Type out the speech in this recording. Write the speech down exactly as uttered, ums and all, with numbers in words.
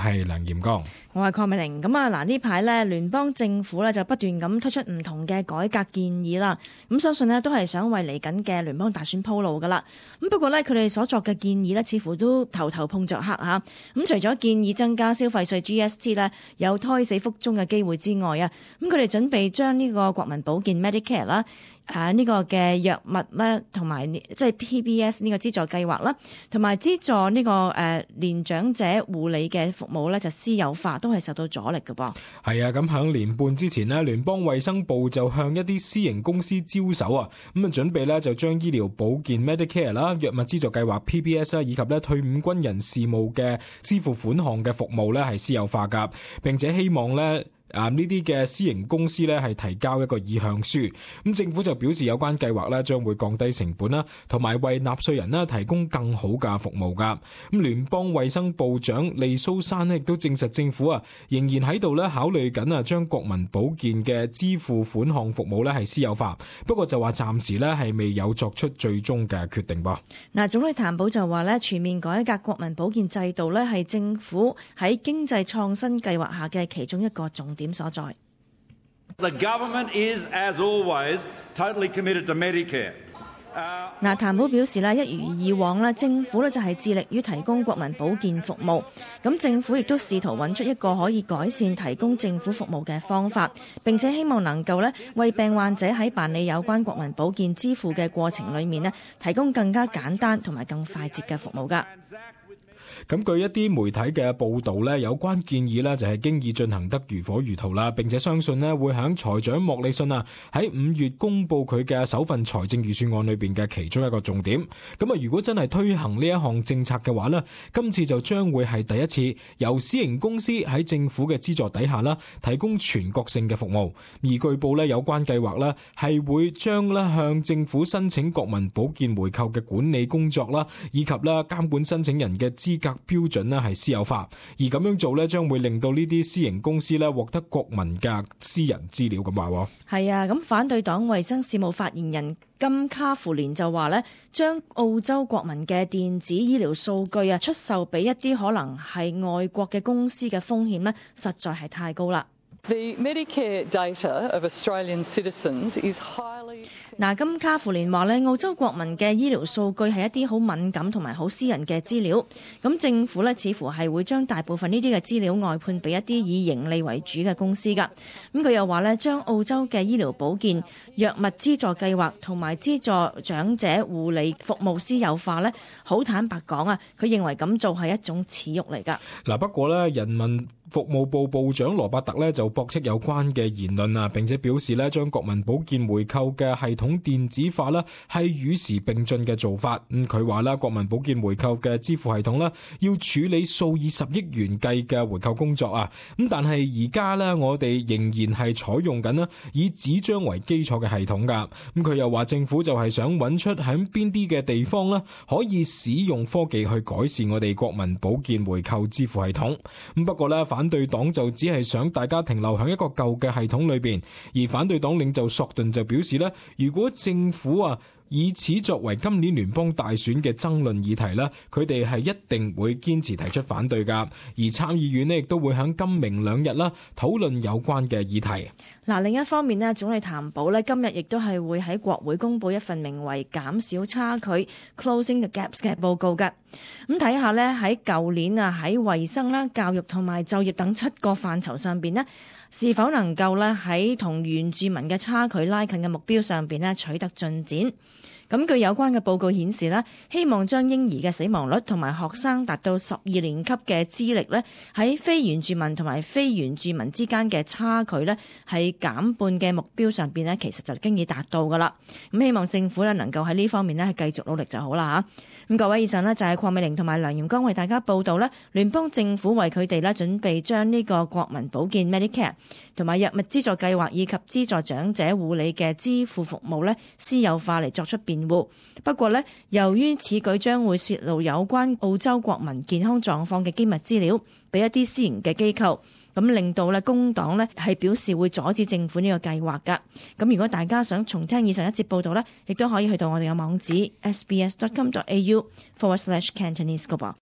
係梁炎光， 我係鄺美玲。咁啊，嗱呢排咧，聯邦政府咧就不斷咁推出唔同嘅改革建議啦。咁相信呢都係想為嚟緊嘅聯邦大選鋪路噶啦。咁不過呢，佢哋所作嘅建議呢，似乎都頭頭碰着黑嚇。咁除咗建議增加消費稅 G S T 呢，有胎死腹中嘅機會之外啊，咁佢哋準備將呢個國民保健 Medicare 啦。誒、啊、呢、這個嘅藥物咧，同埋即係 P B S 呢個資助計劃啦，同埋資助呢、這個誒、呃、年長者護理嘅服務咧，就私有化都係受到阻力嘅噃。 係啊，咁響年半之前呢，聯邦衛生部就向一啲私營公司招手啊，咁啊準備咧就將醫療保健 Medicare 啦、藥物資助計劃 P B S 啦，以及咧退伍軍人事務嘅支付款項嘅服務咧係私有化㗎，並且希望咧。啊！呢啲嘅私營公司呢係提交一個意向書，咁政府就表示有關計劃呢將會降低成本啦，同埋為納稅人呢提供更好嘅服務㗎。咁聯邦衛生部長利蘇珊呢亦都證實政府啊仍然喺度呢考慮緊啊將國民保健嘅支付款項服務呢係私有化，不過就話暫時呢係未有作出最終嘅決定噃。 嗱，總理譚寶就話呢全面改革國民保健制度呢係政府喺經濟創新計劃下嘅其中一個重點點所在。 The government is, as always, totally committed to Medicare. 嗱，譚寶表示咧，一如以往咧，政府咧就係致力於提供國民保健服務。咁政府亦都試圖揾出一個可以改善提供政府服務嘅方法，並且希望能夠咧為病患者喺辦理有關國民保健支付嘅過程裏面咧，提供更加簡單同埋更快捷嘅服務㗎。 咁據一啲媒體嘅報導呢，有關建議呢就係經已進行得如火如荼啦，並且相信呢會響財長莫里遜啊喺五月公佈佢嘅首份財政預算案裏邊嘅其中一個重點。咁啊，如果真係推行呢一項政策嘅話呢，今次就將會係第一次由私營公司喺政府嘅資助底下啦，提供全國性嘅服務。而據報呢，有關計劃呢係會將咧向政府申請國民保健回購嘅管理工作啦，以及啦監管申請人嘅資格標準呢係私有化，而咁樣做呢將會令到呢啲私營公司呢獲得國民嘅私人資料咁話。 係啊，咁反對黨衛生事務發言人金卡芙蓮就話呢，將澳洲國民嘅電子醫療數據啊出售俾一啲可能係外國嘅公司嘅風險呢，實在係太高啦。 The Medicare data of Australian citizens is highly... 嗱，金卡芙蓮話咧，澳洲國民嘅醫療數據係一啲好敏感同埋好私人嘅資料。咁政府咧似乎係會將大部分呢啲嘅資料外判俾一啲以盈利為主嘅公司㗎。咁佢又話咧，將澳洲嘅醫療保健藥物資助計劃同埋資助長者護理服務私有化咧，好坦白講啊，佢認為咁做係一種恥辱嚟㗎。 嗱，不過咧，人民服務部部長羅伯特咧就駁斥有關嘅言論啊，並且表示咧將國民保健回購嘅系統電子化咧係與時並進嘅做法。咁佢話啦，國民保健回購嘅支付系統咧要處理數以十億元計嘅回購工作啊。咁但係而家咧我哋仍然係採用緊啦以紙張為基礎嘅系統噶。咁佢又話政府就係想揾出喺邊啲嘅地方咧可以使用科技去改善我哋國民保健回購支付系統。咁不過咧反對黨就只係想大家停留喺一個舊嘅系統裏邊，而反對黨領袖索頓就表示咧，如果政府啊以此作為今年聯邦大選嘅爭論議題咧，佢哋係一定會堅持提出反對噶。而參議院咧亦都會喺今明兩日啦討論有關嘅議題。 嗱，另一方面咧，總理譚寶咧今日亦都係會喺國會公布一份名為減少差距 Closing the Gaps 嘅報告嘅。咁睇下咧喺舊年啊喺衛生啦、教育同埋就業等七個範疇上邊咧，是否能夠咧喺同原住民嘅差距拉近嘅目標上邊咧取得進展？咁據有關嘅報告顯示咧，希望將嬰兒嘅死亡率同埋學生達到十二年級嘅資歷咧，喺非原住民同埋非原住民之間嘅差距咧係減半嘅目標上邊咧，其實就經已達到噶啦。咁希望政府咧能夠喺呢方面咧係繼續努力就好啦嚇。咁各位以上呢，就係鄺美玲同埋梁炎光為大家報道咧，聯邦政府為佢哋咧準備將呢個國民保健 Medicare 同埋藥物資助計劃以及資助長者護理嘅支付服務咧私有化嚟作出辯護。不過咧，由於此舉將會泄露有關澳洲國民健康狀況嘅機密資料俾一啲私營嘅機構，咁令到咧工黨咧係表示會阻止政府呢個計劃㗎。咁如果大家想重聽以上一節報道咧，亦都可以去到我哋嘅網址 s b s dot com dot a u forward slash cantonese 噶噃。